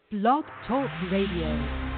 Blog Talk Radio.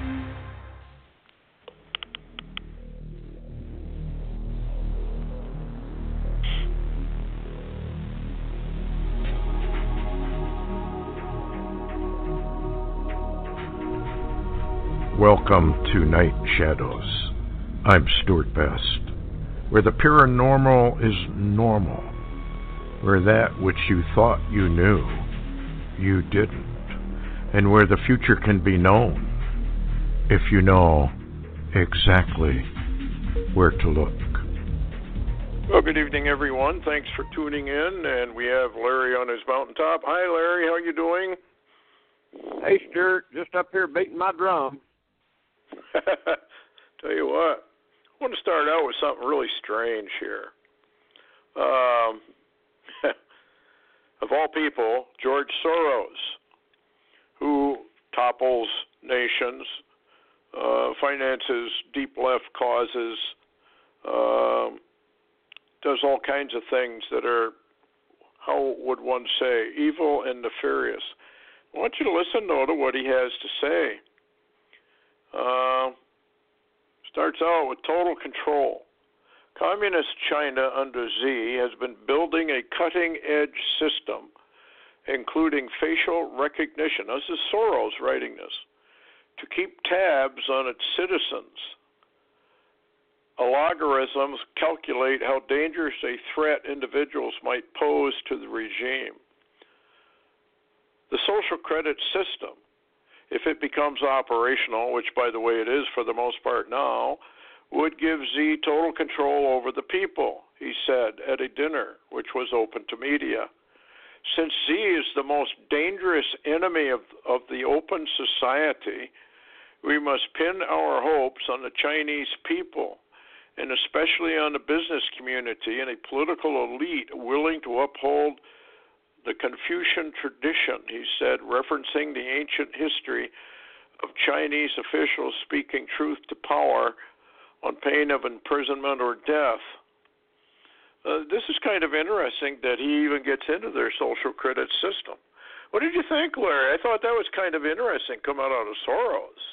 Welcome to Night Shadows. I'm Stuart Best, where the paranormal is normal, where that which you thought you knew, you didn't, and where the future can be known if you know exactly where to look. Well, good evening, everyone. Thanks for tuning in, and we have Larry on his mountaintop. Hi, Larry. How you doing? Hey, Stuart. Just up here beating my drum. Tell you what, I want to start out with something really strange here. Of all people, George Soros, who topples nations, finances deep left causes, does all kinds of things that are, how would one say, evil and nefarious. I want you to listen, though, to what he has to say. Starts out with total control. Communist China under Xi has been building a cutting-edge system, including facial recognition. This is Soros writing this, to keep tabs on its citizens. Algorithms calculate how dangerous a threat individuals might pose to the regime. The social credit system, if it becomes operational, which, by the way, it is for the most part now, would give Xi total control over the people, he said at a dinner, which was open to media. Since Xi is the most dangerous enemy of the open society, we must pin our hopes on the Chinese people, and especially on the business community and a political elite willing to uphold the Confucian tradition, he said, referencing the ancient history of Chinese officials speaking truth to power on pain of imprisonment or death. This is kind of interesting that he even gets into their social credit system. What did you think, Larry? I thought that was kind of interesting coming out of Soros.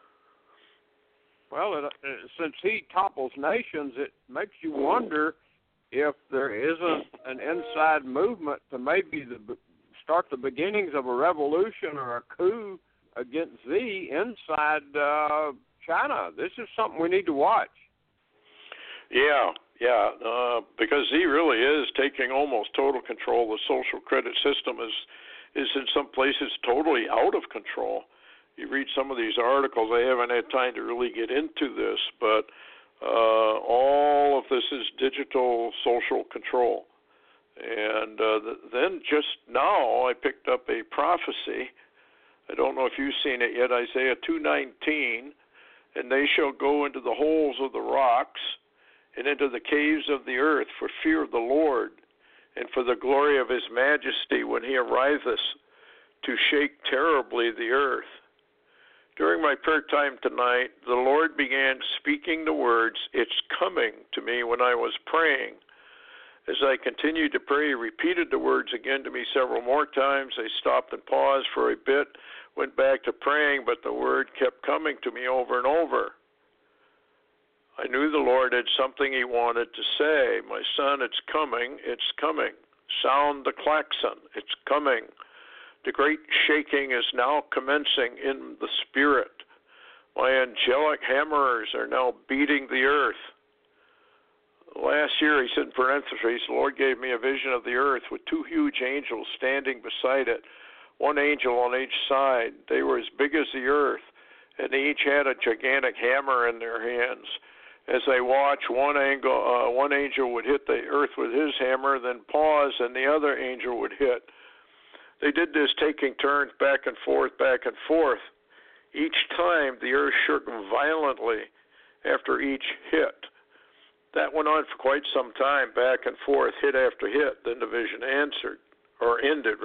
Well, since he topples nations, it makes you wonder if there isn't an inside movement to maybe start the beginnings of a revolution or a coup against Xi inside China. This is something we need to watch. Yeah, because Xi really is taking almost total control. The social credit system is in some places totally out of control. You read some of these articles, I haven't had time to really get into this, but all of this is digital social control. And then just now I picked up a prophecy. I don't know if you've seen it yet, Isaiah 2:19, and they shall go into the holes of the rocks and into the caves of the earth for fear of the Lord and for the glory of his majesty when he arriveth to shake terribly the earth. During my prayer time tonight, the Lord began speaking the words, "It's coming," to me when I was praying. As I continued to pray, he repeated the words again to me several more times. I stopped and paused for a bit, went back to praying, but the word kept coming to me over and over. I knew the Lord had something he wanted to say. My son, it's coming, it's coming. Sound the klaxon, it's coming. The great shaking is now commencing in the spirit. My angelic hammerers are now beating the earth. Last year, he said in parentheses, the Lord gave me a vision of the earth with two huge angels standing beside it, one angel on each side. They were as big as the earth, and they each had a gigantic hammer in their hands. As I watched, one angel would hit the earth with his hammer, then pause, and the other angel would hit. They did this, taking turns back and forth, back and forth. Each time, the earth shook violently after each hit. That went on for quite some time, back and forth, hit after hit. Then the vision ended.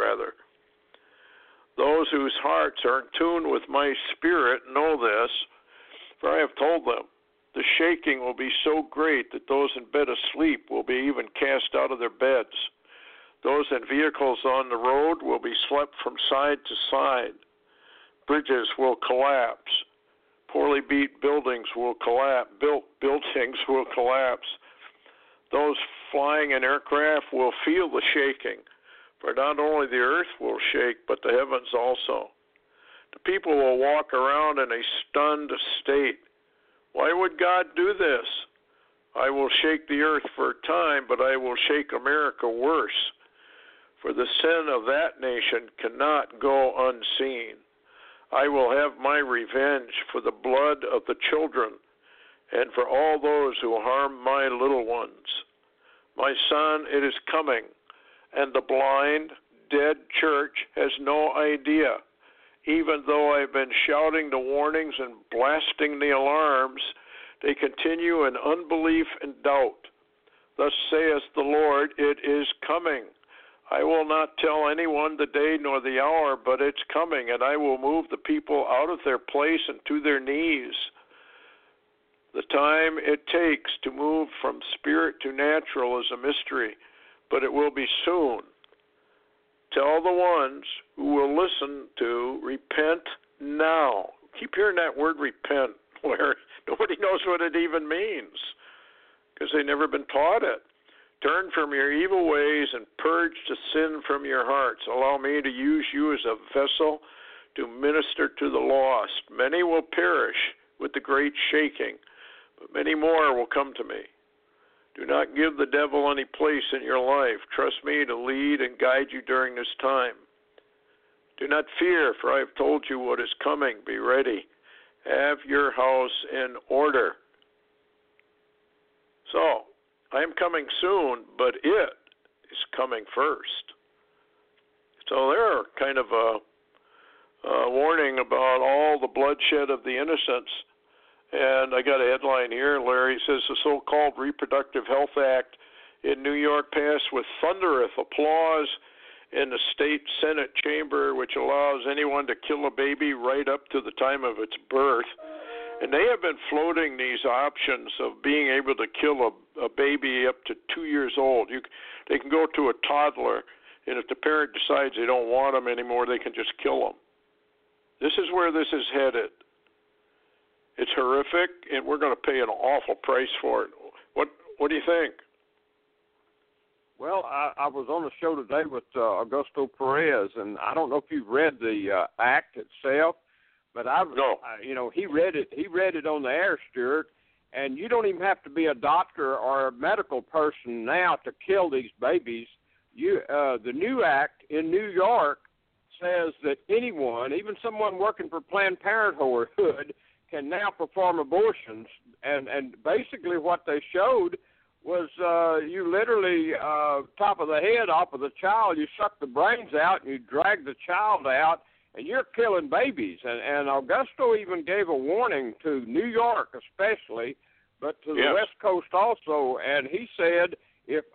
Those whose hearts are in tune with my spirit know this, for I have told them. The shaking will be so great that those in bed asleep will be even cast out of their beds. Those in vehicles on the road will be swept from side to side. Bridges will collapse. Poorly built buildings will collapse. Those flying in aircraft will feel the shaking, for not only the earth will shake, but the heavens also. The people will walk around in a stunned state. Why would God do this? I will shake the earth for a time, but I will shake America worse. For the sin of that nation cannot go unseen. I will have my revenge for the blood of the children and for all those who harm my little ones. My son, it is coming, and the blind, dead church has no idea. Even though I've been shouting the warnings and blasting the alarms, they continue in unbelief and doubt. Thus saith the Lord, it is coming. I will not tell anyone the day nor the hour, but it's coming, and I will move the people out of their place and to their knees. The time it takes to move from spirit to natural is a mystery, but it will be soon. Tell the ones who will listen to repent now. Keep hearing that word repent, Larry. Nobody knows what it even means because they've never been taught it. Turn from your evil ways and purge the sin from your hearts. Allow me to use you as a vessel to minister to the lost. Many will perish with the great shaking, but many more will come to me. Do not give the devil any place in your life. Trust me to lead and guide you during this time. Do not fear, for I have told you what is coming. Be ready. Have your house in order. So, I am coming soon, but it is coming first. So there are kind of a warning about all the bloodshed of the innocents. And I got a headline here, Larry. Says the so-called Reproductive Health Act in New York passed with thunderous applause in the state Senate chamber, which allows anyone to kill a baby right up to the time of its birth. And they have been floating these options of being able to kill a baby up to 2 years old. They can go to a toddler, and if the parent decides they don't want them anymore, they can just kill them. This is where this is headed. It's horrific, and we're going to pay an awful price for it. What do you think? Well, I was on a show today with Augusto Perez, and I don't know if you've read the act itself, but he read it. He read it on the air, Stuart, and you don't even have to be a doctor or a medical person now to kill these babies. The new act in New York says that anyone, even someone working for Planned Parenthood, can now perform abortions. And basically what they showed was you literally, top of the head off of the child, you suck the brains out and you drag the child out, and you're killing babies. And Augusto even gave a warning to New York especially, but to the West Coast also. And he said, if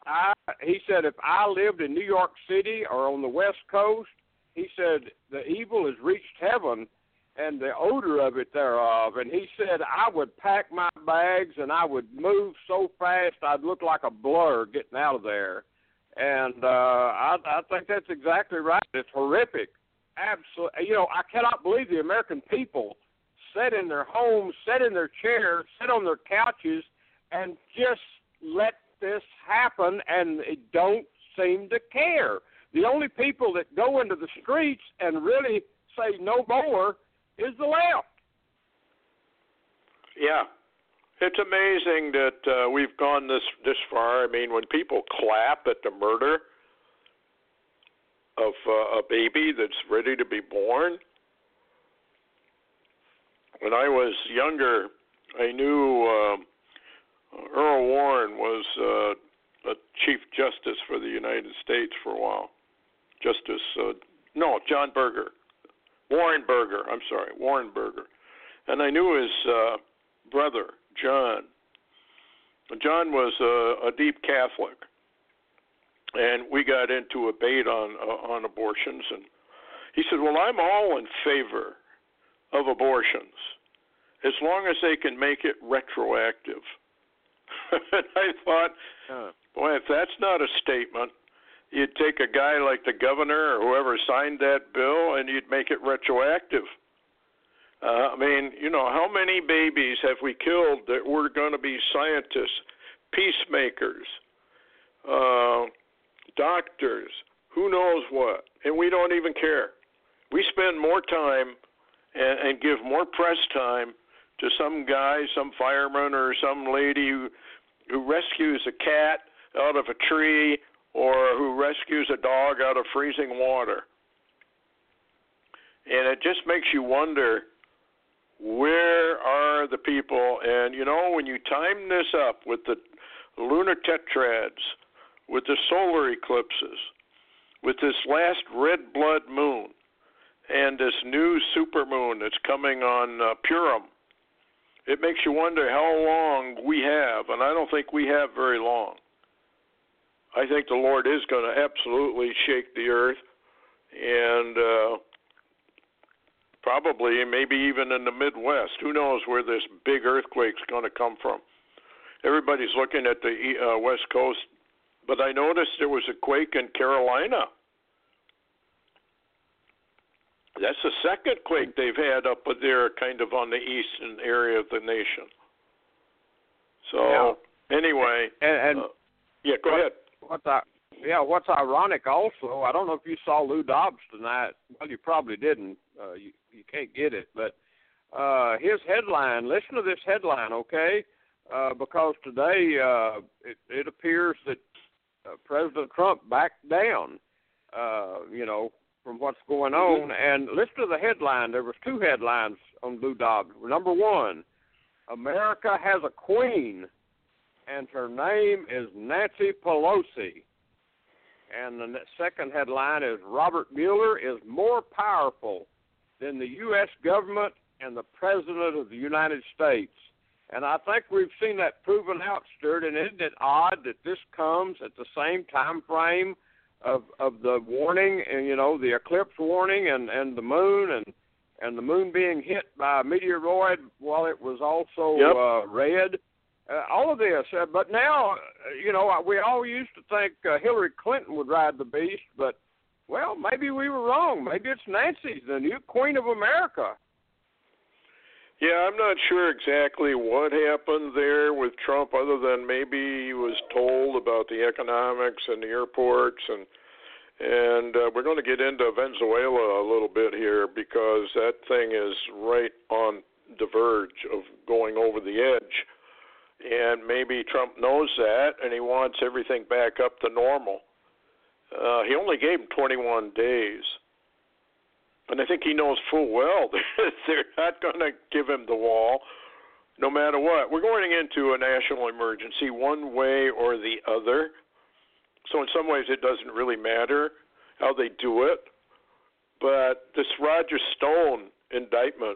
I lived in New York City or on the West Coast, he said the evil has reached heaven and the odor of it thereof. And he said I would pack my bags and I would move so fast I'd look like a blur getting out of there. And I think that's exactly right. It's horrific. Absolutely. I cannot believe the American people sit in their homes, sit in their chairs, sit on their couches, and just let this happen, and they don't seem to care. The only people that go into the streets and really say no more is the left. Yeah. It's amazing that we've gone this far. I mean, when people clap at the murder of a baby that's ready to be born. When I was younger, I knew Earl Warren was a Chief Justice for the United States for a while. John Berger. Warren Berger. And I knew his brother, John. John was a deep Catholic. And we got into a debate on abortions. And he said, well, I'm all in favor of abortions as long as they can make it retroactive. And I thought, boy, if that's not a statement, you'd take a guy like the governor or whoever signed that bill and you'd make it retroactive. I mean, how many babies have we killed that were going to be scientists, peacemakers, doctors, who knows what, and we don't even care. We spend more time and give more press time to some guy, some fireman, or some lady who rescues a cat out of a tree or who rescues a dog out of freezing water. And it just makes you wonder, where are the people? And, when you time this up with the lunar tetrads, with the solar eclipses, with this last red blood moon, and this new supermoon that's coming on Purim, it makes you wonder how long we have, and I don't think we have very long. I think the Lord is going to absolutely shake the earth, and probably, maybe even in the Midwest. Who knows where this big earthquake's going to come from? Everybody's looking at the West Coast, but I noticed there was a quake in Carolina. That's the second quake they've had up there, kind of on the eastern area of the nation. So, anyway, yeah, go ahead. What's ironic also, I don't know if you saw Lou Dobbs tonight. Well, you probably didn't. You can't get it. But his headline, listen to this headline, okay? Because today it appears that President Trump backed down, from what's going on. And listen to the headline. There was two headlines on Lou Dobbs. Number one, America has a queen, and her name is Nancy Pelosi. And the second headline is, Robert Mueller is more powerful than the U.S. government and the President of the United States. And I think we've seen that proven out, Stuart, and isn't it odd that this comes at the same time frame of the warning, and the eclipse warning and the moon, and the moon being hit by a meteoroid while it was also red? All of this, but now, we all used to think Hillary Clinton would ride the beast, but, well, maybe we were wrong. Maybe it's Nancy, the new Queen of America. Yeah, I'm not sure exactly what happened there with Trump, other than maybe he was told about the economics and the airports, and we're going to get into Venezuela a little bit here, because that thing is right on the verge of going over the edge. And maybe Trump knows that, and he wants everything back up to normal. He only gave him 21 days. And I think he knows full well that they're not going to give him the wall, no matter what. We're going into a national emergency one way or the other. So in some ways it doesn't really matter how they do it. But this Roger Stone indictment,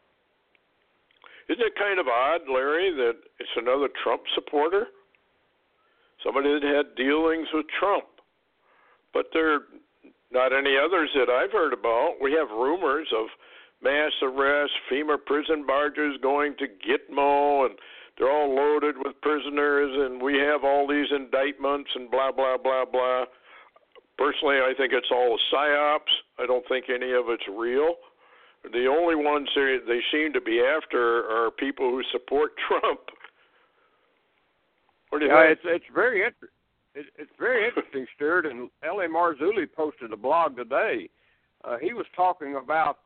isn't it kind of odd, Larry, that it's another Trump supporter? Somebody that had dealings with Trump. But there are not any others that I've heard about. We have rumors of mass arrests, FEMA prison barges going to Gitmo, and they're all loaded with prisoners, and we have all these indictments and blah, blah, blah, blah. Personally, I think it's all a psyops. I don't think any of it's real. The only ones they seem to be after are people who support Trump. What do you think? It's very interesting. It's very interesting, Stuart. And L.A. Marzulli posted a blog today. He was talking about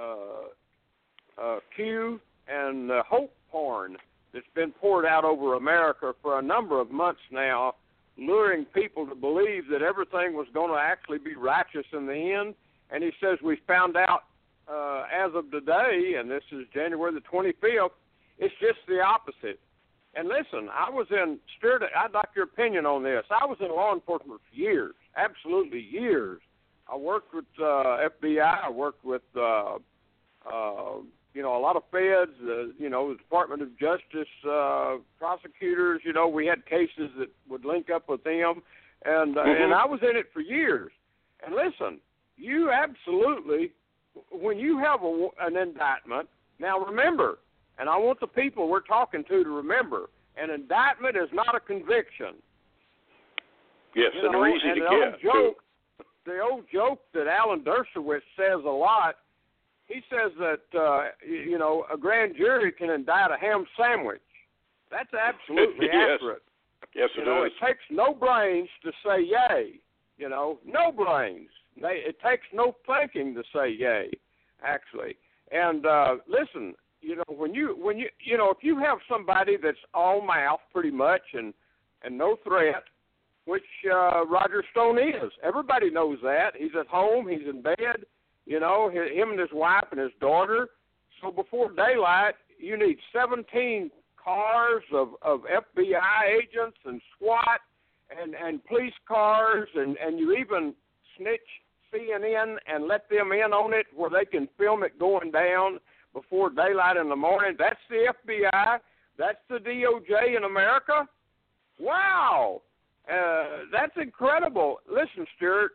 Q and hope porn that's been poured out over America for a number of months now, luring people to believe that everything was going to actually be righteous in the end. And he says we found out as of today, and this is January the 25th, it's just the opposite. And listen, Stuart, I'd like your opinion on this. I was in law enforcement for years, absolutely years. I worked with FBI. I worked with, a lot of feds, the Department of Justice prosecutors. We had cases that would link up with them. And I was in it for years. And listen, you absolutely, when you have an indictment, now remember, and I want the people we're talking to remember, an indictment is not a conviction. Yes, and they're easy to get. The old joke that Alan Dershowitz says a lot he says that, a grand jury can indict a ham sandwich. That's absolutely yes. accurate. Yes, it is. It takes no brains to say yay. No brains. It takes no thinking to say yay, actually. And listen, when you if you have somebody that's all mouth pretty much and no threat, which Roger Stone is. Everybody knows that. He's at home. He's in bed. Him and his wife and his daughter. So before daylight, you need 17 cars of FBI agents and SWAT and police cars, and you even snitch CNN and let them in on it where they can film it going down before daylight in the morning. That's the FBI. That's the DOJ in America. Wow. That's incredible. Listen, Stuart,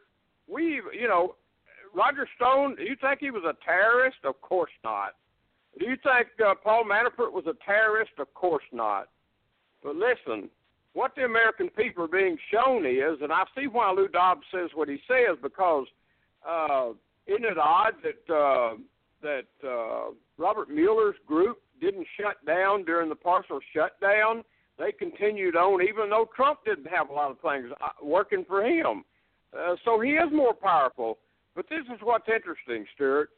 Roger Stone, do you think he was a terrorist? Of course not. Do you think Paul Manafort was a terrorist? Of course not. But listen, what the American people are being shown is, and I see why Lou Dobbs says what he says, because isn't it odd that Robert Mueller's group didn't shut down during the partial shutdown? They continued on, even though Trump didn't have a lot of things working for him. So he is more powerful. But this is what's interesting, Stuart.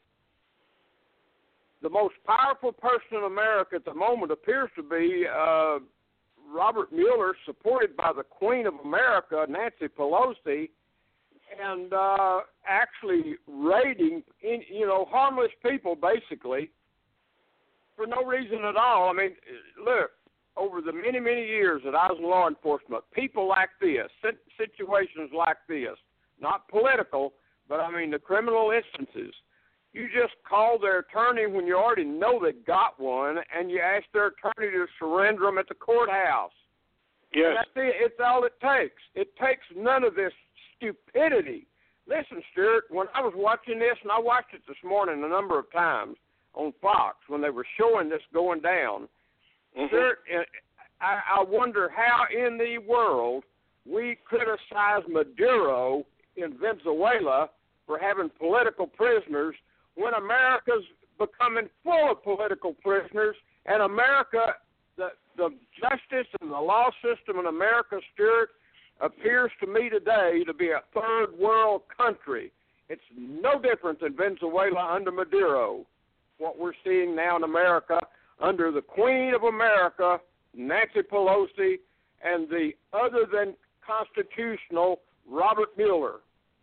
The most powerful person in America at the moment appears to be Robert Mueller, supported by the Queen of America, Nancy Pelosi, and actually raiding, harmless people, basically, for no reason at all. I mean, look, over the many, many years that I was in law enforcement, people like this, situations like this, not political, but I mean the criminal instances, you just call their attorney when you already know they got one, and you ask their attorney to surrender them at the courthouse. Yes. That's it. It's all it takes. It takes none of this stupidity. Listen, Stuart, when I was watching this, and I watched it this morning a number of times on Fox when they were showing this going down, Stuart, I wonder how in the world we criticize Maduro in Venezuela for having political prisoners when America's becoming full of political prisoners, and America, the justice and the law system in America, Stuart, appears to me today to be a third world country. It's no different than Venezuela under Maduro, what we're seeing now in America under the Queen of America, Nancy Pelosi, and the other than constitutional Robert Mueller.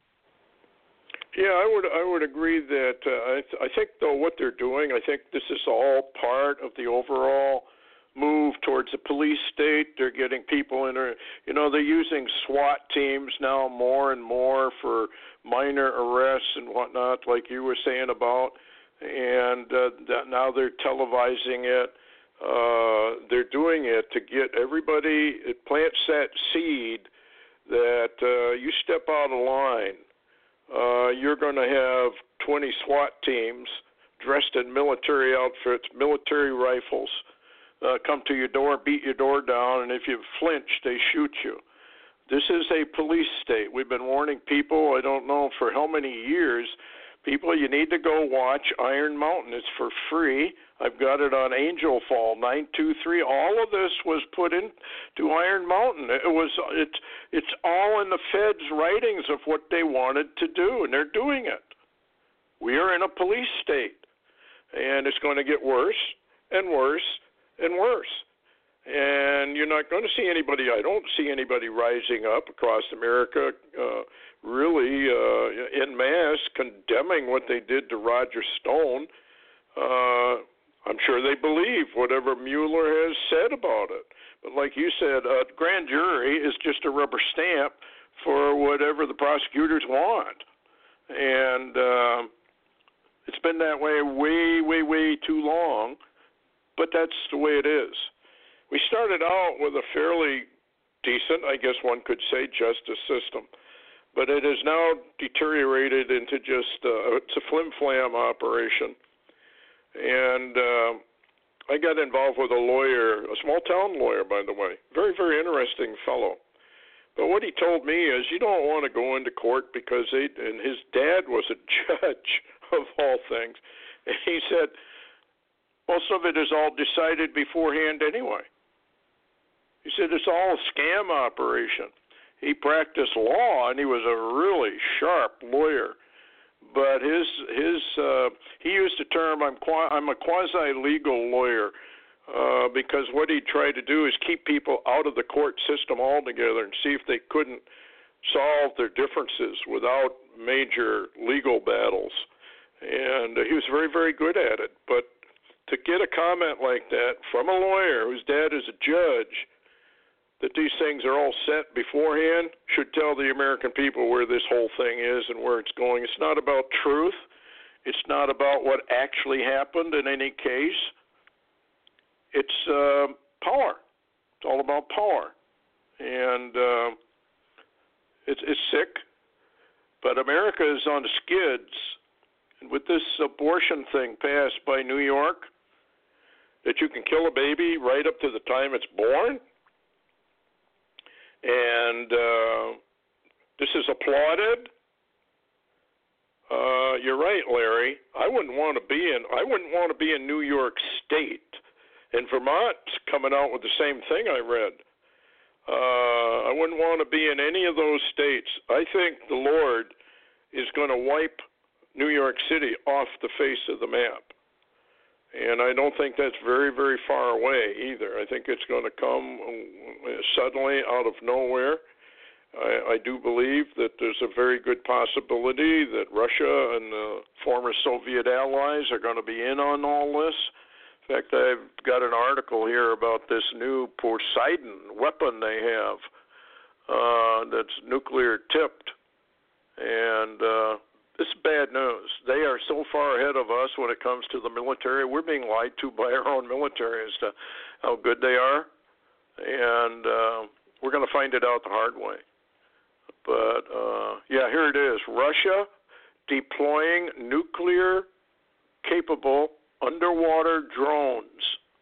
Yeah, I would agree that I think, though, what they're doing, I think this is all part of the overall move towards a police state. They're getting people in there. They're using SWAT teams now more and more for minor arrests and whatnot, like you were saying about. And now they're televising it. They're doing it to get everybody. It plants that seed that you step out of line, you're going to have 20 SWAT teams dressed in military outfits, military rifles, come to your door, beat your door down, and if you flinch, they shoot you. This is a police state. We've been warning people, I don't know for how many years, people, you need to go watch Iron Mountain. It's for free. I've got it on Angel Fall 923. All of this was put into Iron Mountain. It's all in the Fed's writings of what they wanted to do, and they're doing it. We are in a police state, and it's going to get worse and worse and worse. And you're not going to see anybody, I don't see anybody rising up across America really en masse condemning what they did to Roger Stone. I'm sure they believe whatever Mueller has said about it. But like you said, a grand jury is just a rubber stamp for whatever the prosecutors want. And it's been that way way too long, but that's the way it is. We started out with a fairly decent, I guess one could say, justice system. But it has now deteriorated into just it's a flim-flam operation. And I got involved with a lawyer, a small-town lawyer, by the way, very, very interesting fellow. But what he told me is you don't want to go into court because and his dad was a judge, of all things, And he said, most of it is all decided beforehand anyway. He said it's all a scam operation. He practiced law, and he was a really sharp lawyer. But he used the term, I'm a quasi-legal lawyer, because what he tried to do is keep people out of the court system altogether and see if they couldn't solve their differences without major legal battles. And he was very, very good at it. But to get a comment like that from a lawyer whose dad is a judge, that these things are all set beforehand, should tell the American people where this whole thing is and where it's going. It's not about truth. It's not about what actually happened in any case. It's power. It's all about power. And it's sick. But America is on the skids. And with this abortion thing passed by New York, that you can kill a baby right up to the time it's born, and this is applauded. You're right, Larry. I wouldn't want to be in New York State, and Vermont's coming out with the same thing I read. I wouldn't want to be in any of those states. I think the Lord is going to wipe New York City off the face of the map. And I don't think that's very, very far away either. I think it's going to come suddenly out of nowhere. I do believe that there's a very good possibility that Russia and the former Soviet allies are going to be in on all this. In fact, I've got an article here about this new Poseidon weapon they have that's nuclear tipped. And this is bad news. They are so far ahead of us when it comes to the military. We're being lied to by our own military as to how good they are. And we're going to find it out the hard way. But, yeah, here it is. Russia deploying nuclear-capable underwater drones.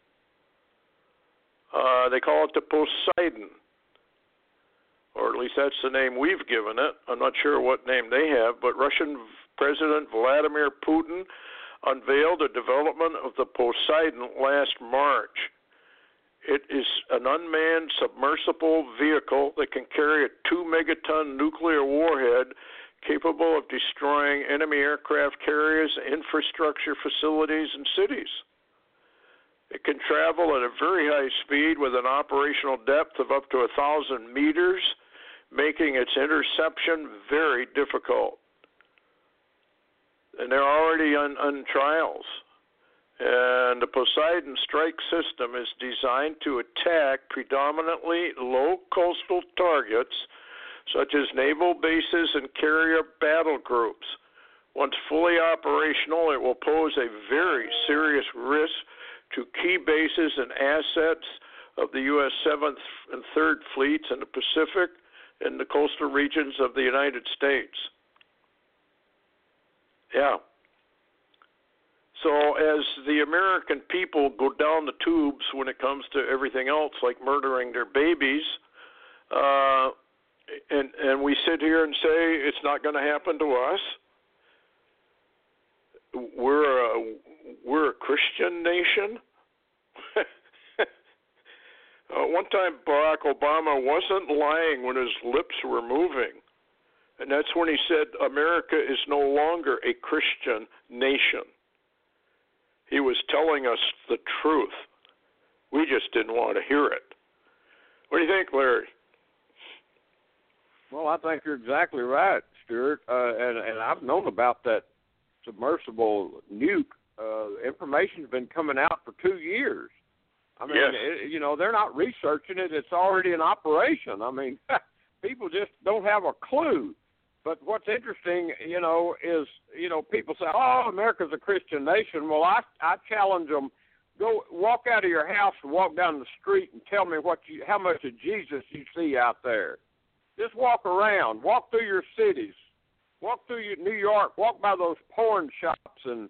They call it the Poseidon, or at least that's the name we've given it. I'm not sure what name they have, but Russian President Vladimir Putin unveiled the development of the Poseidon last March. It is an unmanned submersible vehicle that can carry a 2-megaton nuclear warhead capable of destroying enemy aircraft carriers, infrastructure facilities, and cities. It can travel at a very high speed with an operational depth of up to 1,000 meters, making its interception very difficult. And they're already on trials. And the Poseidon strike system is designed to attack predominantly low coastal targets, such as naval bases and carrier battle groups. Once fully operational, it will pose a very serious risk to key bases and assets of the U.S. 7th and 3rd Fleets in the Pacific and the coastal regions of the United States. Yeah. So as the American people go down the tubes when it comes to everything else, like murdering their babies, and we sit here and say it's not going to happen to us, we're a Christian nation. One time Barack Obama wasn't lying when his lips were moving, and that's when he said America is no longer a Christian nation. He was telling us the truth. We just didn't want to hear it. What do you think, Larry? Well, I think you're exactly right, Stuart. And I've known about that submersible nuke. Information's been coming out for 2 years. I mean, yes. They're not researching it. It's already in operation. I mean, people just don't have a clue. But what's interesting, is, people say, oh, America's a Christian nation. Well, I challenge them, go walk out of your house and walk down the street and tell me how much of Jesus you see out there. Just walk around. Walk through your cities. Walk through New York. Walk by those porn shops and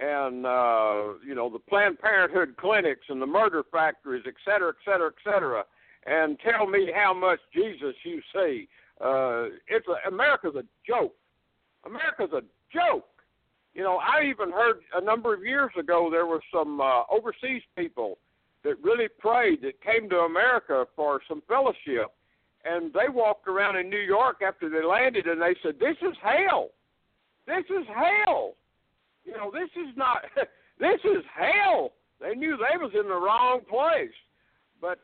the Planned Parenthood clinics and the murder factories, et cetera, et cetera, et cetera, and tell me how much Jesus you see. America's a joke. America's a joke. You know, I even heard a number of years ago there were some overseas people that really prayed that came to America for some fellowship. And they walked around in New York after they landed, and they said, "This is hell. This is hell. You know, this is not. This is hell." They knew they was in the wrong place. But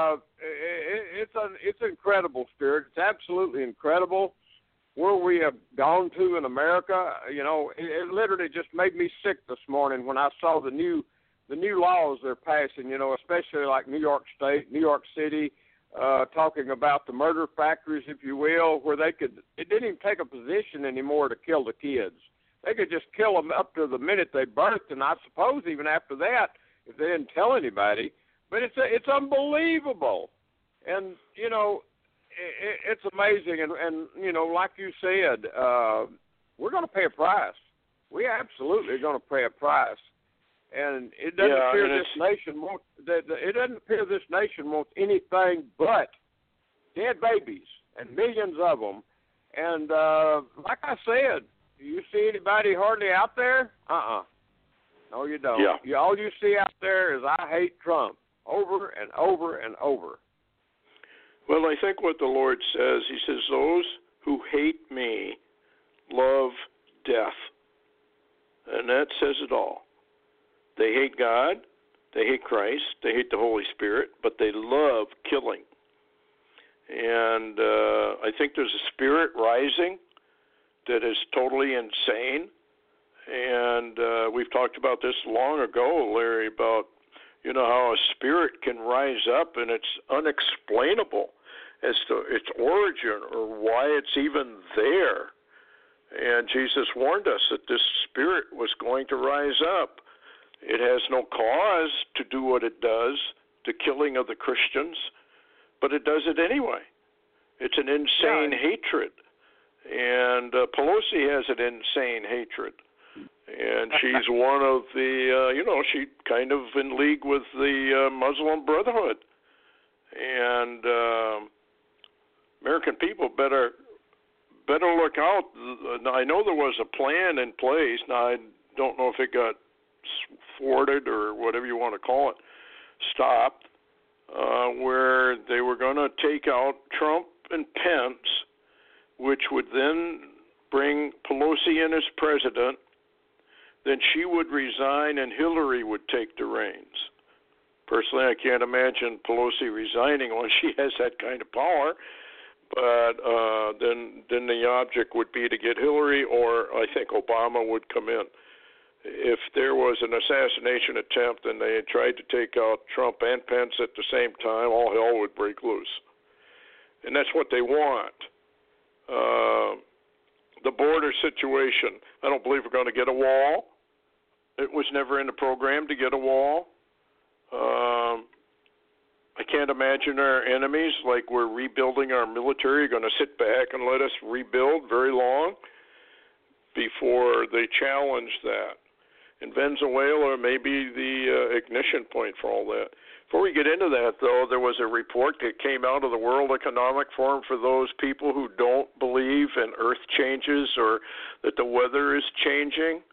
it's incredible, Stuart. It's absolutely incredible where we have gone to in America. You know, it literally just made me sick this morning when I saw the new laws they're passing. You know, especially like New York State, New York City. Talking about the murder factories, if you will, where it didn't even take a position anymore to kill the kids. They could just kill them up to the minute they birthed, and I suppose even after that, if they didn't tell anybody. But it's unbelievable, and you know, it's amazing. And you know, like you said, we're going to pay a price. We absolutely are going to pay a price. And it doesn't appear this nation wants. It doesn't appear this nation wants anything but dead babies and millions of them. And like I said, do you see anybody hardly out there? No, you don't. Yeah. All you see out there is "I hate Trump" over and over and over. Well, I think what the Lord says, He says, "Those who hate me love death," and that says it all. They hate God, they hate Christ, they hate the Holy Spirit, but they love killing. And I think there's a spirit rising that is totally insane. And we've talked about this long ago, Larry, about, you know, how a spirit can rise up and it's unexplainable as to its origin or why it's even there. And Jesus warned us that this spirit was going to rise up. It has no cause to do what it does, the killing of the Christians, but it does it anyway. It's an insane hatred. And Pelosi has an insane hatred. And she's one of the, you know, she kind of in league with the Muslim Brotherhood. And American people better look out. Now, I know there was a plan in place. Now, I don't know if it got thwarted or whatever you want to call it, stopped, where they were going to take out Trump and Pence, which would then bring Pelosi in as president. Then she would resign and Hillary would take the reins. Personally, I can't imagine Pelosi resigning when she has that kind of power. But then the object would be to get Hillary, or I think Obama would come in. If there was an assassination attempt and they had tried to take out Trump and Pence at the same time, all hell would break loose. And that's what they want. The border situation, I don't believe we're going to get a wall. It was never in the program to get a wall. I can't imagine our enemies, like we're rebuilding our military, are going to sit back and let us rebuild very long before they challenge that. And Venezuela may be the ignition point for all that. Before we get into that, though, there was a report that came out of the World Economic Forum for those people who don't believe in earth changes or that the weather is changing.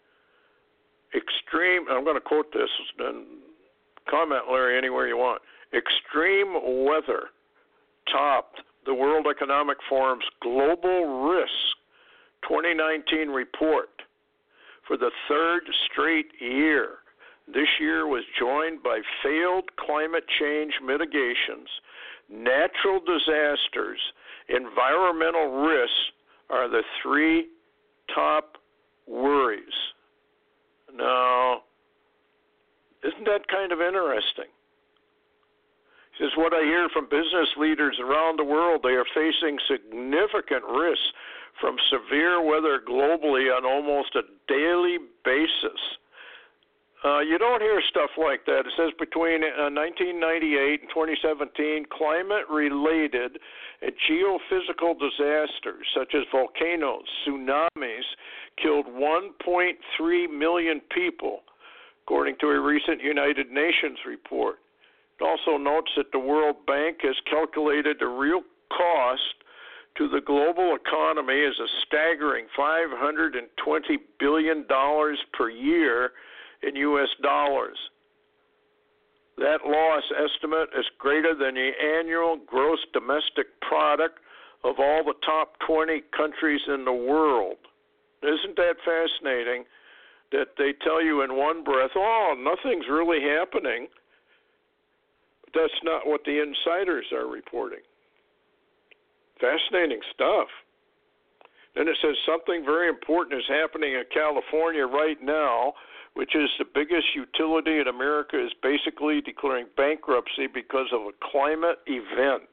I'm going to quote this, and comment, Larry, anywhere you want. Extreme weather topped the World Economic Forum's Global Risk 2019 report for the third straight year. This year was joined by failed climate change mitigations, natural disasters, environmental risks are the three top worries. Now, isn't that kind of interesting? This is what I hear from business leaders around the world. They are facing significant risks from severe weather globally on almost a daily basis. You don't hear stuff like that. It says between 1998 and 2017, climate-related and geophysical disasters such as volcanoes, tsunamis, killed 1.3 million people, according to a recent United Nations report. It also notes that the World Bank has calculated the real cost to the global economy is a staggering $520 billion per year in U.S. dollars. That loss estimate is greater than the annual gross domestic product of all the top 20 countries in the world. Isn't that fascinating that they tell you in one breath, oh, nothing's really happening? But that's not what the insiders are reporting. Fascinating stuff. Then it says something very important is happening in California right now, which is the biggest utility in America is basically declaring bankruptcy because of a climate event.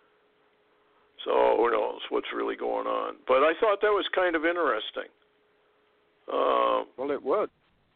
So who knows what's really going on. But I thought that was kind of interesting. Well, it would.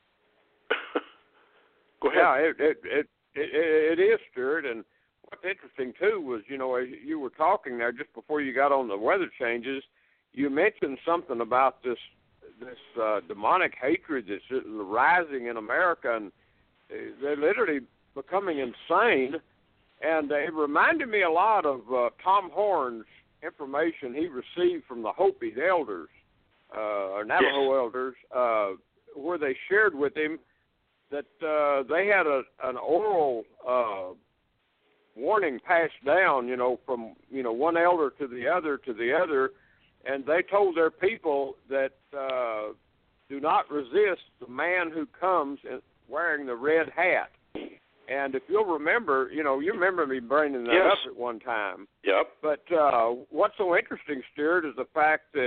Go ahead. Yeah, it is, Stuart. And what's interesting, too, was, as you were talking there just before you got on the weather changes, you mentioned something about this demonic hatred that's rising in America, and they're literally becoming insane. And it reminded me a lot of Tom Horn's information he received from the Hopi elders, or Navajo elders, where they shared with him that they had an oral warning passed down, from one elder to the other, and they told their people that do not resist the man who comes wearing the red hat. And if you'll remember, you remember me bringing that up at one time. Yep. But what's so interesting, Stuart, is the fact that,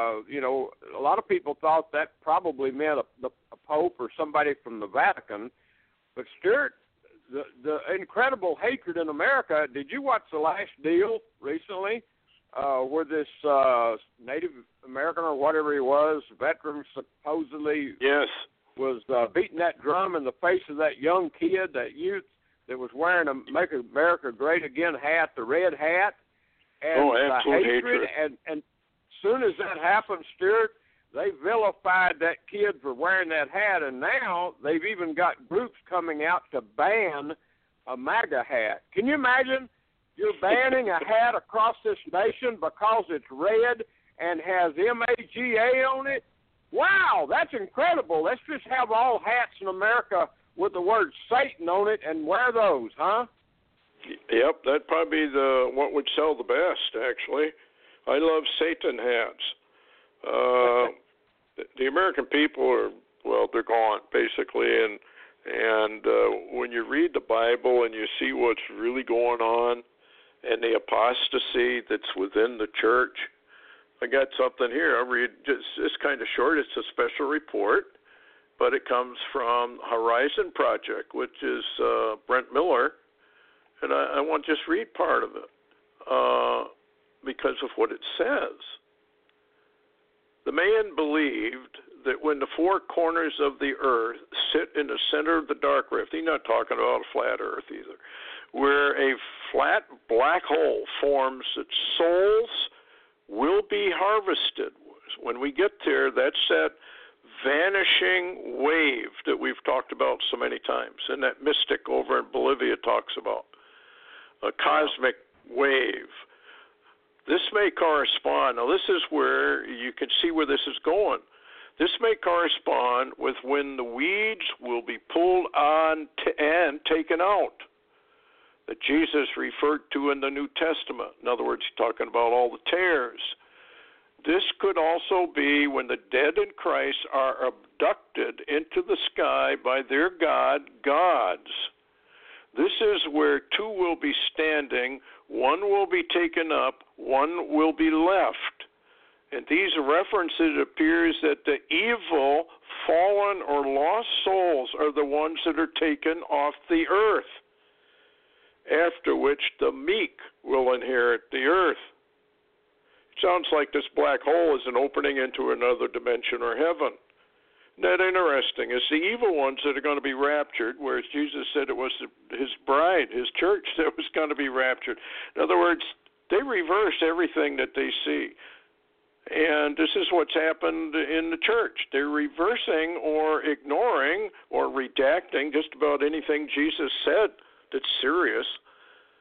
a lot of people thought that probably meant a pope or somebody from the Vatican. But, Stuart, the incredible hatred in America, did you watch The Last Deal recently? Where this Native American or whatever he was, veteran supposedly was beating that drum in the face of that young kid, that youth that was wearing a Make America Great Again hat, the red hat. And absolute hatred. And soon as that happened, Stuart, they vilified that kid for wearing that hat, and now they've even got groups coming out to ban a MAGA hat. Can you imagine? You're banning a hat across this nation because it's red and has MAGA on it? Wow, that's incredible. Let's just have all hats in America with the word Satan on it and wear those, huh? Yep, that'd probably be what would sell the best, actually. I love Satan hats. The American people they're gone, basically, and when you read the Bible and you see what's really going on, and the apostasy that's within the church. I got something here. I'll read. It's kind of short. It's a special report, but it comes from Horizon Project, which is Brent Miller, and I want to just read part of it because of what it says. The man believed that when the four corners of the earth sit in the center of the dark rift, he's not talking about a flat earth either, where a flat black hole forms that souls will be harvested. When we get there, that's that vanishing wave that we've talked about so many times, and that mystic over in Bolivia talks about, a cosmic wave. This may correspond, now this is where you can see where this is going. This may correspond with when the weeds will be pulled on and taken out, that Jesus referred to in the New Testament. In other words, he's talking about all the tares. This could also be when the dead in Christ are abducted into the sky by their gods. This is where two will be standing, one will be taken up, one will be left. In these references, it appears that the evil, fallen, or lost souls are the ones that are taken off the earth, after which the meek will inherit the earth. It sounds like this black hole is an opening into another dimension or heaven. Isn't that interesting? It's the evil ones that are going to be raptured, whereas Jesus said it was his bride, his church, that was going to be raptured. In other words, they reverse everything that they see. And this is what's happened in the church. They're reversing or ignoring or redacting just about anything Jesus said that's serious.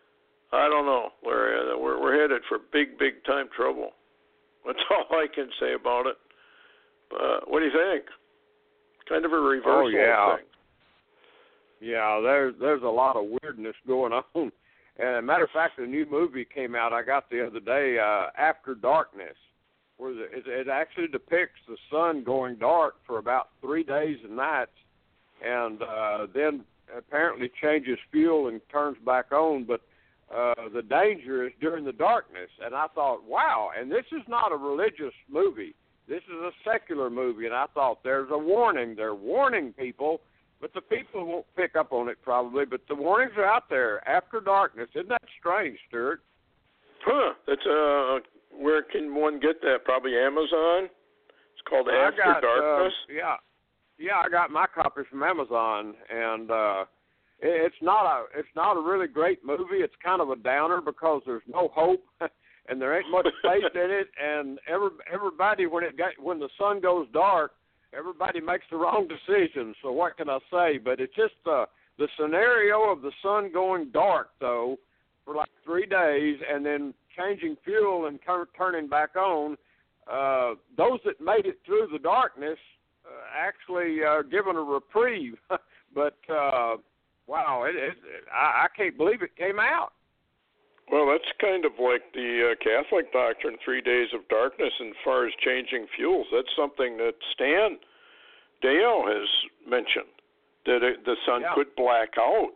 I don't know, Larry. We're headed for big time trouble. That's all I can say about it. But what do you think? Kind of a reversal thing. Yeah, there's a lot of weirdness going on. And matter of fact, a new movie came out I got the other day, After Darkness, where it actually depicts the sun going dark for about 3 days and nights, and then apparently changes fuel and turns back on. But the danger is during the darkness. And I thought, wow, and this is not a religious movie. This is a secular movie. And I thought, there's a warning. They're warning people. But the people won't pick up on it probably, but the warnings are out there. After Darkness. Isn't that strange, Stuart? Huh. That's where can one get that? Probably Amazon? It's called After Darkness? Yeah, I got my copies from Amazon, and it's not a really great movie. It's kind of a downer because there's no hope and there ain't much faith in it, and everybody when the sun goes dark, everybody makes the wrong decision, so what can I say? But it's just the scenario of the sun going dark, though, for like 3 days and then changing fuel and turning back on. Those that made it through the darkness actually are given a reprieve. But, wow, I can't believe it came out. Well, that's kind of like the Catholic doctrine, 3 days of darkness, as far as changing fuels. That's something that Stan Dale has mentioned, that the sun could black out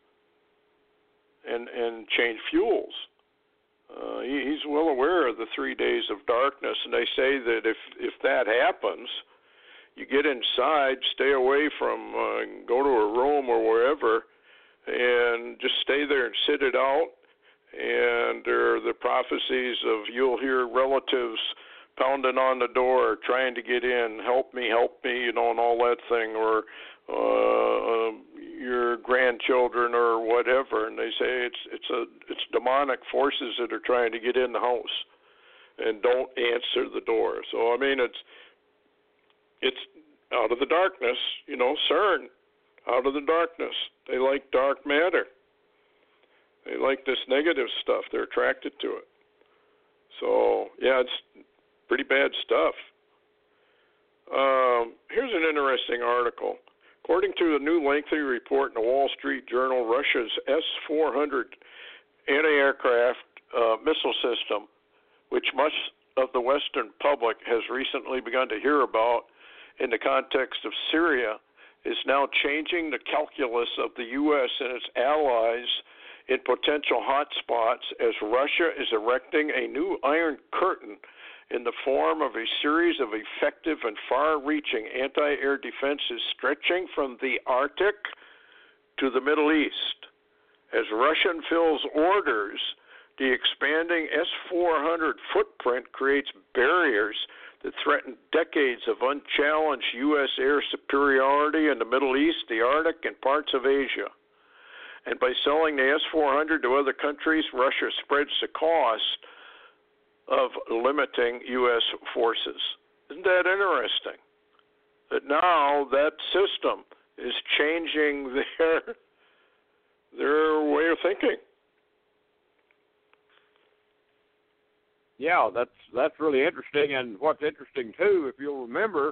and change fuels. He's well aware of the 3 days of darkness, and they say that if that happens, you get inside, stay away from, go to a room or wherever, and just stay there and sit it out. And there are the prophecies of you'll hear relatives pounding on the door trying to get in, help me, and all that thing, or your grandchildren or whatever. And they say it's demonic forces that are trying to get in the house and don't answer the door. So I mean it's out of the darkness, CERN, out of the darkness. They like dark matter. They like this negative stuff. They're attracted to it. So, yeah, it's pretty bad stuff. Here's an interesting article. According to a new lengthy report in the Wall Street Journal, Russia's S-400 anti-aircraft missile system, which much of the Western public has recently begun to hear about in the context of Syria, is now changing the calculus of the U.S. and its allies in potential hotspots as Russia is erecting a new iron curtain in the form of a series of effective and far-reaching anti-air defenses stretching from the Arctic to the Middle East. As Russia fulfills orders, the expanding S-400 footprint creates barriers that threaten decades of unchallenged U.S. air superiority in the Middle East, the Arctic, and parts of Asia. And by selling the S-400 to other countries, Russia spreads the cost of limiting U.S. forces. Isn't that interesting? That now that system is changing their way of thinking. Yeah, that's really interesting. And what's interesting, too, if you'll remember,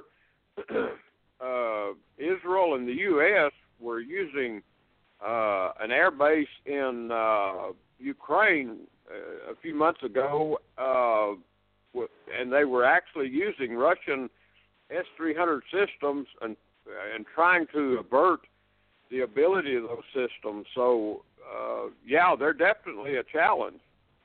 Israel and the U.S. were using an air base in Ukraine a few months ago, and they were actually using Russian S-300 systems and trying to avert the ability of those systems. So, yeah, they're definitely a challenge.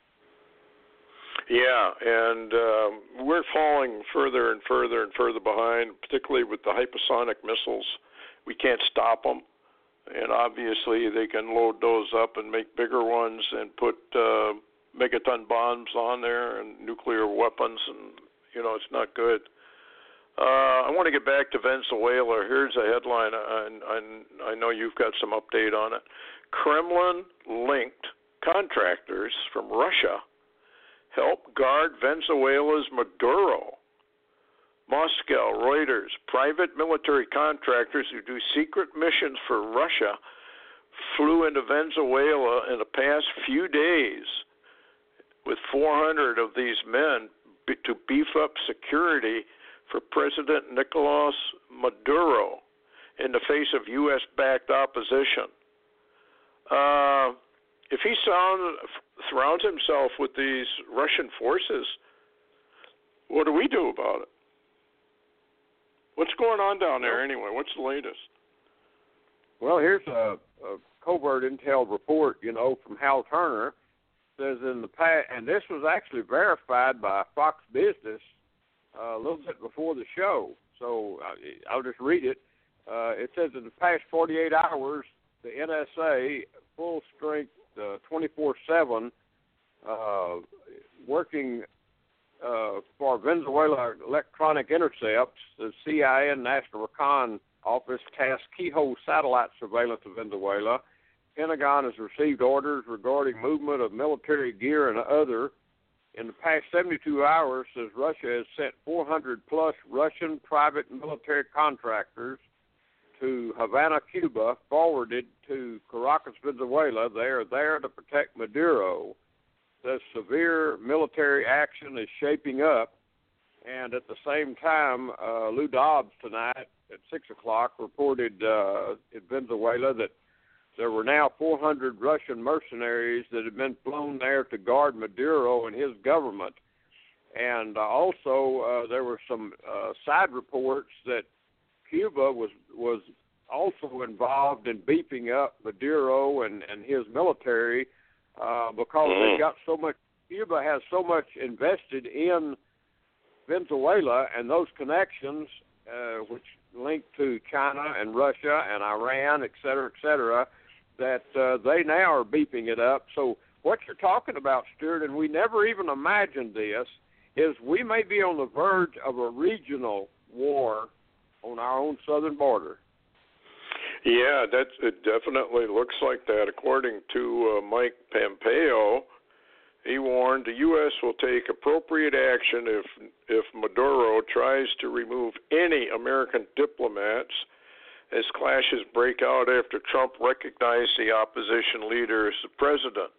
Yeah, and we're falling further and further and further behind, particularly with the hypersonic missiles. We can't stop them. And obviously they can load those up and make bigger ones and put megaton bombs on there and nuclear weapons, and, it's not good. I want to get back to Venezuela. Here's a headline. I know you've got some update on it. Kremlin-linked contractors from Russia help guard Venezuela's Maduro. Moscow, Reuters, private military contractors who do secret missions for Russia flew into Venezuela in the past few days with 400 of these men to beef up security for President Nicolas Maduro in the face of U.S.-backed opposition. If he surrounds himself with these Russian forces, what do we do about it? What's going on down there anyway? What's the latest? Well, here's a covert intel report, from Hal Turner. Says in the past, and this was actually verified by Fox Business a little bit before the show, so I'll just read it. It says in the past 48 hours, the NSA, full strength, 24/7, working for Venezuela electronic intercepts, the CIA and National Recon Office tasked keyhole satellite surveillance of Venezuela. Pentagon has received orders regarding movement of military gear and other. In the past 72 hours, says Russia has sent 400-plus Russian private military contractors to Havana, Cuba, forwarded to Caracas, Venezuela. They are there to protect Maduro. Says severe military action is shaping up. And at the same time, Lou Dobbs tonight at 6 o'clock reported in Venezuela that there were now 400 Russian mercenaries that had been flown there to guard Maduro and his government. And also there were some side reports that Cuba was also involved in beefing up Maduro and his military because they got so much. Cuba has so much invested in Venezuela and those connections, which link to China and Russia and Iran, et cetera, that they now are beefing it up. So what you're talking about, Stuart, and we never even imagined this, is we may be on the verge of a regional war on our own southern border. Yeah, it definitely looks like that. According to Mike Pompeo, he warned the U.S. will take appropriate action if Maduro tries to remove any American diplomats as clashes break out after Trump recognized the opposition leader as the president.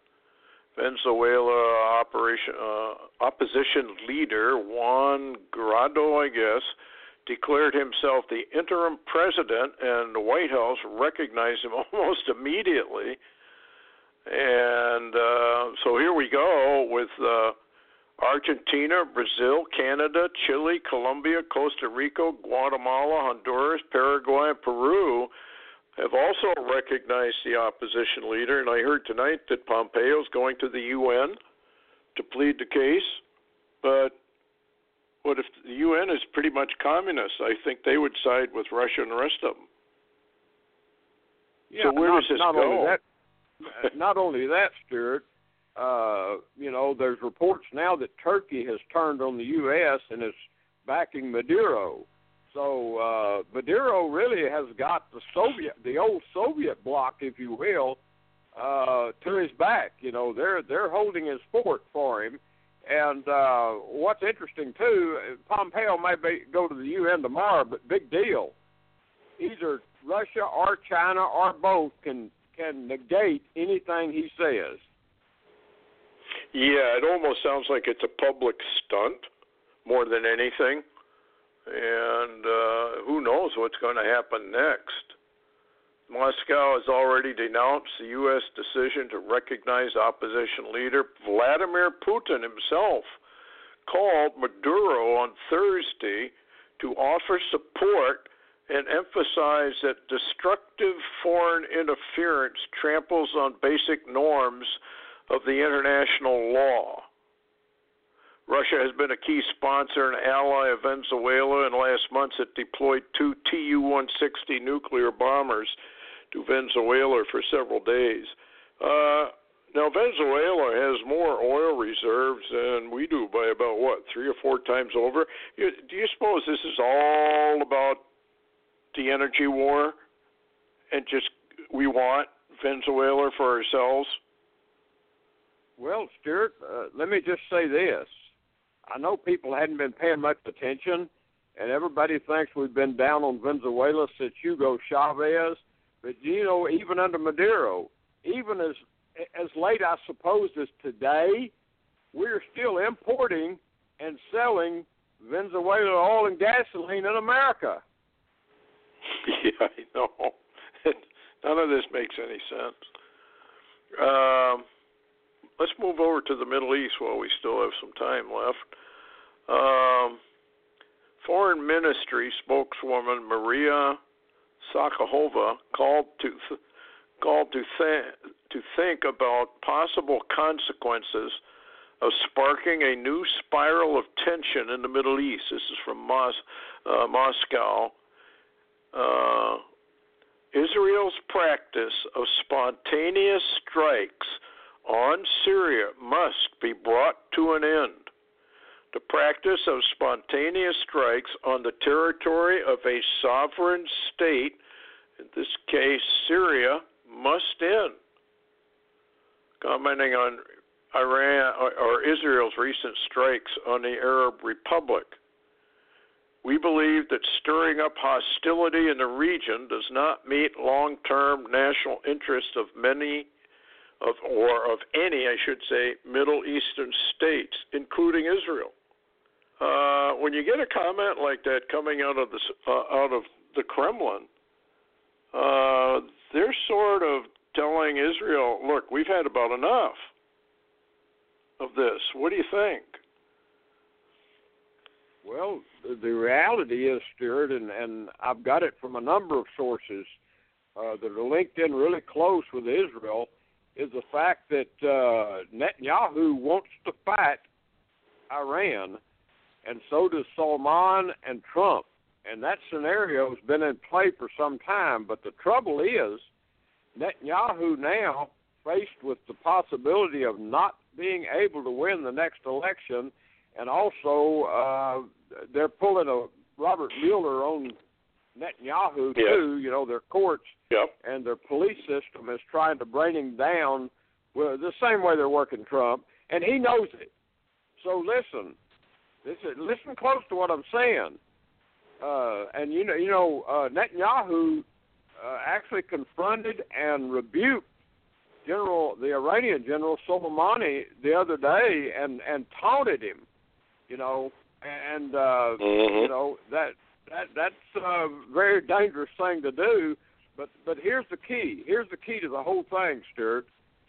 Venezuela opposition leader Juan Guaido, declared himself the interim president, and the White House recognized him almost immediately. And so here we go with Argentina, Brazil, Canada, Chile, Colombia, Costa Rica, Guatemala, Honduras, Paraguay, and Peru have also recognized the opposition leader. And I heard tonight that Pompeo is going to the UN to plead the case. But what if the UN is pretty much communist? I think they would side with Russia and the rest of them. Yeah, so where does this go? Not only that, Stuart, there's reports now that Turkey has turned on the U.S. and is backing Maduro. So Maduro really has got the old Soviet bloc, if you will, to his back. They're holding his fort for him. And what's interesting too, Pompeo may go to the UN tomorrow, but big deal. Either Russia or China or both can negate anything he says. Yeah, it almost sounds like it's a public stunt more than anything. And who knows what's going to happen next. Moscow has already denounced the U.S. decision to recognize opposition leader Vladimir Putin himself, called Maduro on Thursday to offer support and emphasize that destructive foreign interference tramples on basic norms of the international law. Russia has been a key sponsor and ally of Venezuela, and last month it deployed 2 Tu-160 nuclear bombers to Venezuela for several days. Now, Venezuela has more oil reserves than we do by about, 3 or 4 times over? Do you suppose this is all about the energy war and just we want Venezuela for ourselves? Well, Stuart, let me just say this. I know people hadn't been paying much attention, and everybody thinks we've been down on Venezuela since Hugo Chavez. But, even under Maduro, even as late, I suppose, as today, we're still importing and selling Venezuelan oil and gasoline in America. Yeah, I know. None of this makes any sense. Let's move over to the Middle East while we still have some time left. Foreign Ministry spokeswoman Maria Zakharova called to think about possible consequences of sparking a new spiral of tension in the Middle East. This is from Moscow. Israel's practice of spontaneous strikes on Syria must be brought to an end. The practice of spontaneous strikes on the territory of a sovereign state, in this case Syria, must end. Commenting on Iran or Israel's recent strikes on the Arab Republic, we believe that stirring up hostility in the region does not meet long-term national interests of any, Middle Eastern states, including Israel. When you get a comment like that coming out of the Kremlin, they're sort of telling Israel, look, we've had about enough of this. What do you think? Well, the reality is, Stuart, and I've got it from a number of sources that are linked in really close with Israel, is the fact that Netanyahu wants to fight Iran, and so does Salman and Trump. And that scenario has been in play for some time. But the trouble is, Netanyahu now, faced with the possibility of not being able to win the next election, and also they're pulling a Robert Mueller on Netanyahu, too. Yes. Their courts Yep. and their police system is trying to bring him down the same way they're working Trump, and he knows it. So listen close to what I'm saying. And Netanyahu actually confronted and rebuked the Iranian General Soleimani the other day and taunted him. That's a very dangerous thing to do. But here's the key. Here's the key to the whole thing, Stuart.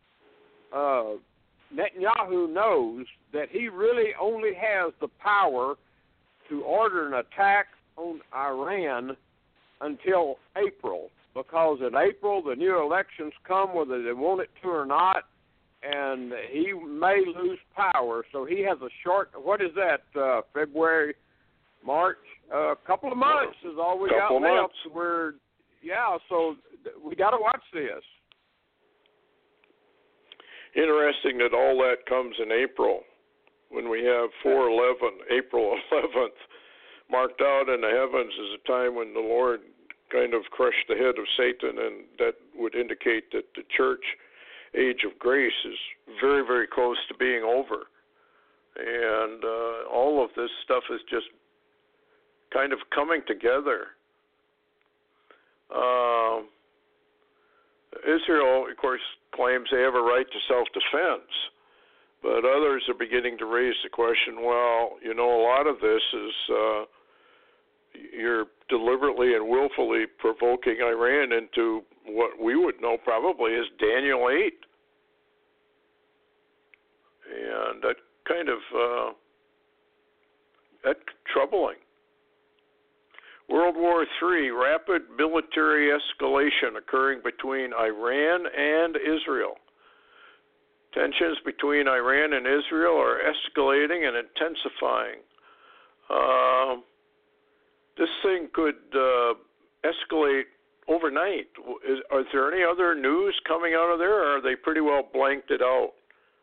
Netanyahu knows that he really only has the power to order an attack on Iran until April, because in April the new elections come whether they want it to or not, and he may lose power. So he has a short, February, March, a couple of months is all we got left. So we got to watch this. Interesting that all that comes in April, when we have 4/11, April 11th, marked out in the heavens as a time when the Lord kind of crushed the head of Satan, and that would indicate that the church age of grace is very, very close to being over. And all of this stuff is just kind of coming together. Israel, of course, claims they have a right to self-defense, but others are beginning to raise the question, well, a lot of this is you're deliberately and willfully provoking Iran into what we would know probably as Daniel 8. And that kind of that's troubling. World War III, rapid military escalation occurring between Iran and Israel. Tensions between Iran and Israel are escalating and intensifying. This thing could escalate overnight. Is there any other news coming out of there, or are they pretty well blanked it out?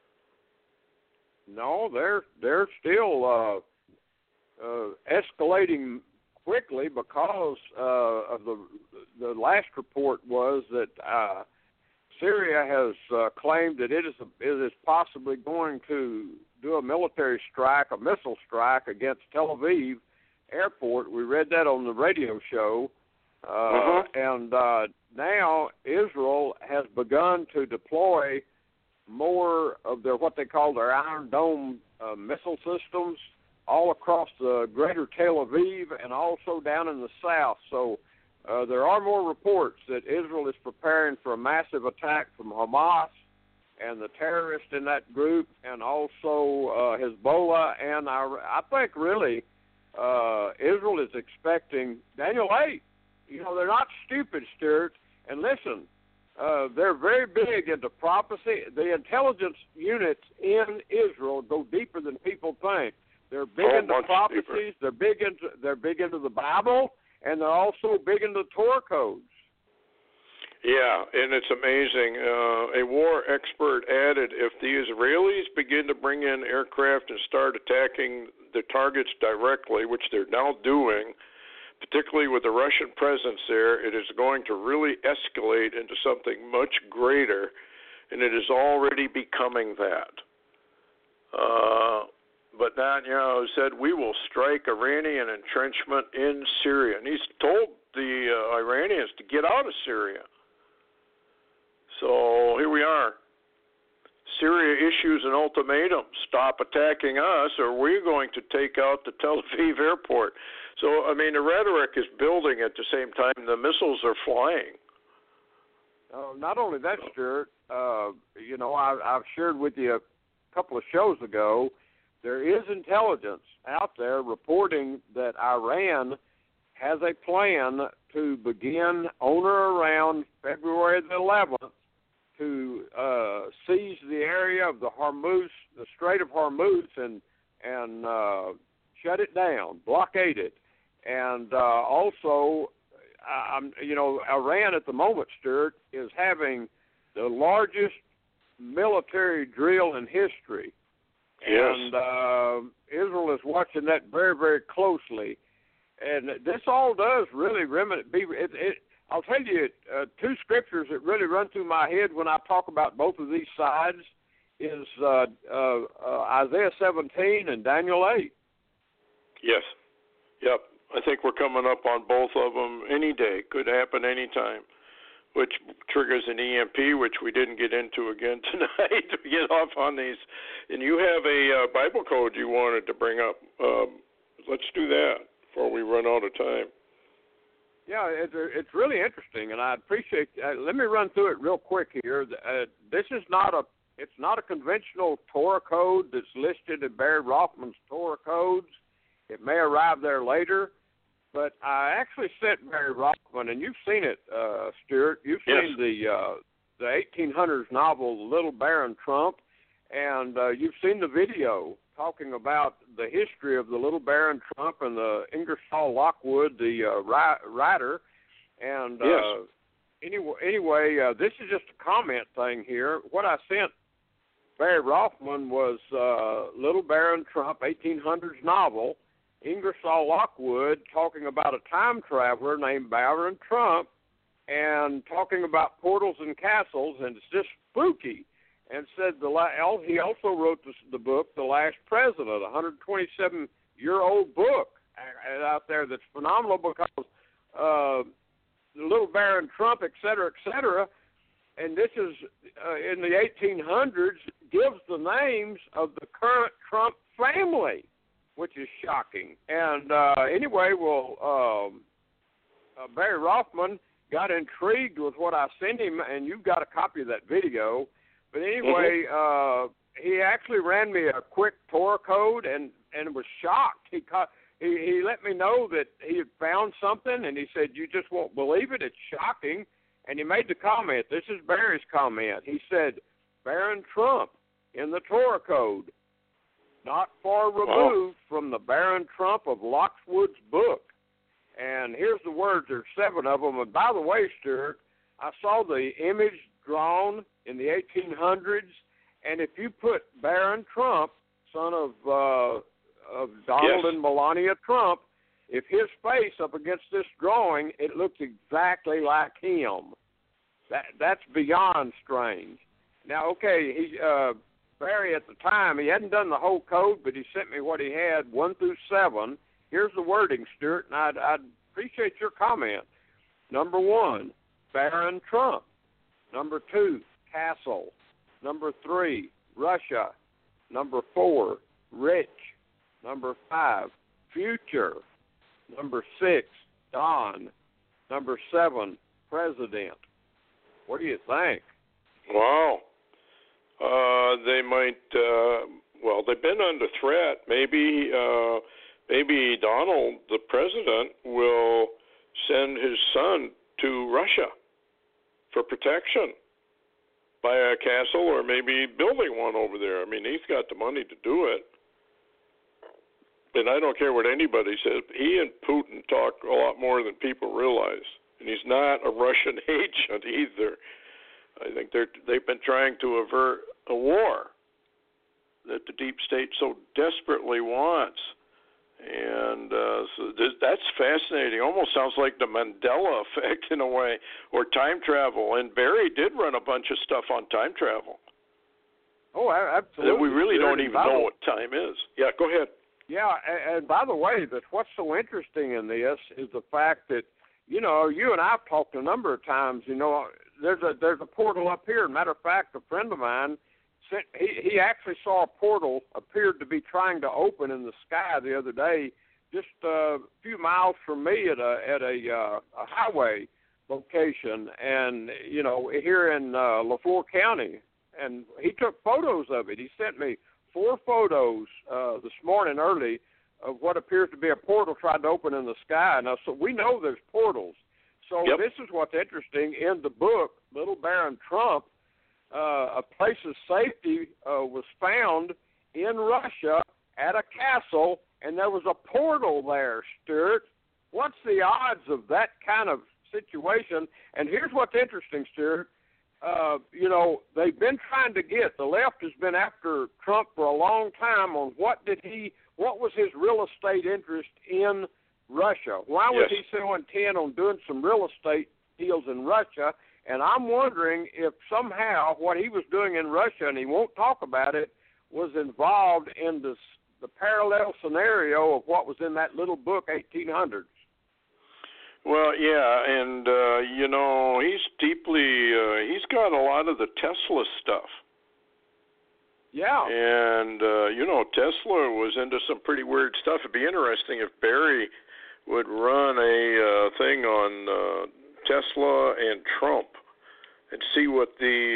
No, they're still escalating quickly, because of the last report was that Syria has claimed that it is possibly going to do a military strike, a missile strike against Tel Aviv airport. We read that on the radio show, And now Israel has begun to deploy more of their what they call their Iron Dome missile systems all across the greater Tel Aviv and also down in the south. So there are more reports that Israel is preparing for a massive attack from Hamas and the terrorists in that group, and also Hezbollah. And I think really Israel is expecting Daniel 8. You know, they're not stupid, Stuart. And listen, they're very big into prophecy. The intelligence units in Israel go deeper than people think. They're big into prophecies. Deeper. They're big into the Bible, and they're also big into Torah codes. Yeah, and it's amazing. A war expert added, if the Israelis begin to bring in aircraft and start attacking the targets directly, which they're now doing, particularly with the Russian presence there, it is going to really escalate into something much greater, and it is already becoming that. But Netanyahu said, we will strike Iranian entrenchment in Syria. And he's told the Iranians to get out of Syria. So here we are. Syria issues an ultimatum. Stop attacking us or we're going to take out the Tel Aviv airport. So, I mean, the rhetoric is building at the same time the missiles are flying. Not only that, Stuart, I've shared with you a couple of shows ago, there is intelligence out there reporting that Iran has a plan to begin on or around February the 11th to seize the area of the Strait of Hormuz, and shut it down, blockade it. And also, Iran at the moment, Stuart, is having the largest military drill in history. Yes. And Israel is watching that very, very closely. And this all does really I'll tell you two scriptures that really run through my head when I talk about both of these sides is Isaiah 17 and Daniel 8. Yes. Yep. I think we're coming up on both of them any day. Could happen any time, which triggers an EMP, which we didn't get into again tonight to get off on these. And you have a Bible code you wanted to bring up. Let's do that before we run out of time. Yeah, it's really interesting, and I appreciate. Let me run through it real quick here. This is not a conventional Torah code that's listed in Barry Rothman's Torah codes. It may arrive there later, but I actually sent Barry Rothman, and you've seen it, Stuart. You've seen the 1800s novel Little Baron Trump, and you've seen the video talking about the history of the Little Baron Trump and the Ingersoll Lockwood, the writer. And anyway, this is just a comment thing here. What I sent Barry Rothman was Little Baron Trump, 1800s novel, Ingersoll Lockwood talking about a time traveler named Baron Trump and talking about portals and castles, and it's just spooky. And said he also wrote the book, The Last President, a 127-year-old book out there that's phenomenal because Little Baron Trump, et cetera, and this is in the 1800s, gives the names of the current Trump family, which is shocking. And anyway, Barry Rothman got intrigued with what I sent him, and you've got a copy of that video. But anyway, he actually ran me a quick Torah code and was shocked. He let me know that he had found something, and he said, "You just won't believe it. It's shocking." And he made the comment. This is Barry's comment. He said, "Baron Trump in the Torah code, not far removed from the Baron Trump of Lockwood's book." And here's the words. There's 7 of them. And by the way, Stuart, I saw the image drawn in the 1800s, and if you put Baron Trump, son of Donald and Melania Trump, if his face up against this drawing, it looks exactly like him. That's beyond strange. Now, okay, Barry at the time, he hadn't done the whole code, but he sent me what he had, 1 through 7. Here's the wording, Stuart, and I'd appreciate your comment. Number 1, Barron Trump. Number 2, Castle. Number 3, Russia. Number 4, Rich. Number 5, Future. Number 6, Don. Number 7, President. What do you think? Wow. They might, well, they've been under threat. Maybe Donald, the president, will send his son to Russia for protection by a castle, or maybe building one over there. I mean, he's got the money to do it. And I don't care what anybody says. He and Putin talk a lot more than people realize. And he's not a Russian agent either. I think they've been trying to avert a war that the deep state so desperately wants. And so that's fascinating. Almost sounds like the Mandela effect in a way, or time travel. And Barry did run a bunch of stuff on time travel. Oh, absolutely. That we really don't even know what time is. Yeah, go ahead. Yeah, and by the way, what's so interesting in this is the fact that, you know, you and I have talked a number of times, you know, there's a portal up here. Matter of fact, a friend of mine, he actually saw a portal appeared to be trying to open in the sky the other day, just a few miles from me at a highway location, and, you know, here in LaFleur County. And he took photos of it. He sent me 4 photos this morning early of what appears to be a portal tried to open in the sky. Now, so we know there's portals. So Yep. This is what's interesting in the book, Little Baron Trump. A place of safety was found in Russia at a castle, and there was a portal there, Stuart. What's the odds of that kind of situation? And here's what's interesting, Stuart. You know, they've been trying to get, the left has been after Trump for a long time on what was his real estate interest in Russia? Why was he so intent on doing some real estate deals in Russia? And I'm wondering if somehow what he was doing in Russia, and he won't talk about it, was involved in the parallel scenario of what was in that little book, 1800s. Well, yeah, and, you know, he's got a lot of the Tesla stuff. Yeah. And, you know, Tesla was into some pretty weird stuff. It'd be interesting if Barry would run a thing on Tesla and Trump and see what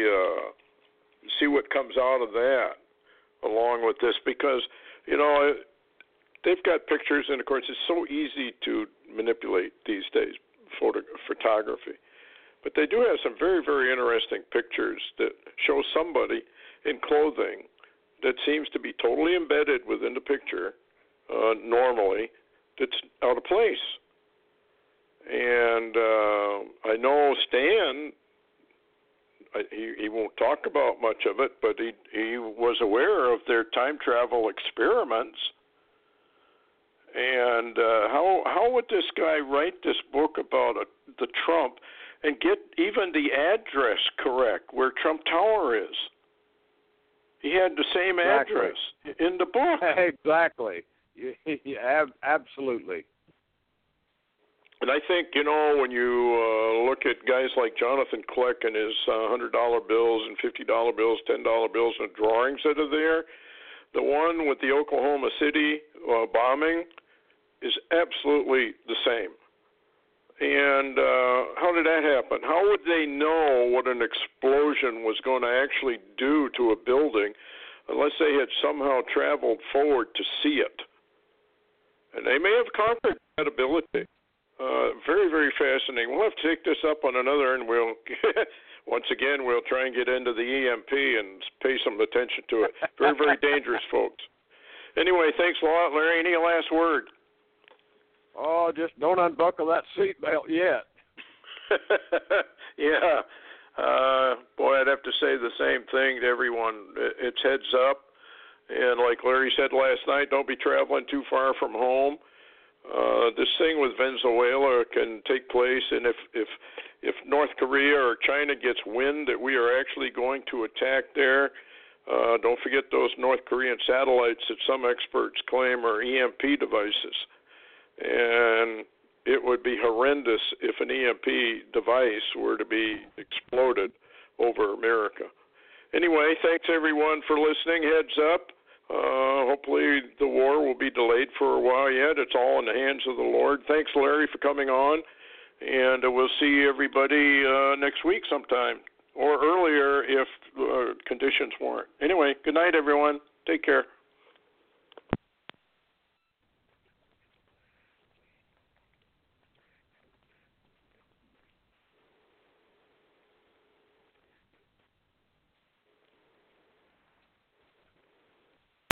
comes out of that along with this, because, you know, they've got pictures, and of course it's so easy to manipulate these days, photography. But they do have some very, very interesting pictures that show somebody in clothing that seems to be totally embedded within the picture, normally, that's out of place. And I know Stan, he won't talk about much of it, but he was aware of their time travel experiments. And how would this guy write this book about the Trump and get even the address correct where Trump Tower is? He had the same address in the book. Exactly. Yeah, absolutely. And I think, you know, when you look at guys like Jonathan Kleck and his $100 bills and $50 bills, $10 bills, and drawings that are there, the one with the Oklahoma City bombing is absolutely the same. And how did that happen? How would they know what an explosion was going to actually do to a building unless they had somehow traveled forward to see it? And they may have conquered that ability. Very, very fascinating. We'll have to take this up on another, and we'll once again we'll try and get into the EMP and pay some attention to it. Very, very dangerous, folks. Anyway, thanks a lot, Larry. Any last word? Oh, just don't unbuckle that seatbelt yet. Yeah. Boy, I'd have to say the same thing to everyone. It's heads up. And like Larry said last night, don't be traveling too far from home. This thing with Venezuela can take place, and if North Korea or China gets wind that we are actually going to attack there, don't forget those North Korean satellites that some experts claim are EMP devices. And it would be horrendous if an EMP device were to be exploded over America. Anyway, thanks everyone for listening. Heads up. Hopefully the war will be delayed for a while yet. It's all in the hands of the Lord. Thanks, Larry, for coming on. And we'll see everybody next week sometime, or earlier if conditions warrant. Anyway, good night, everyone. Take care.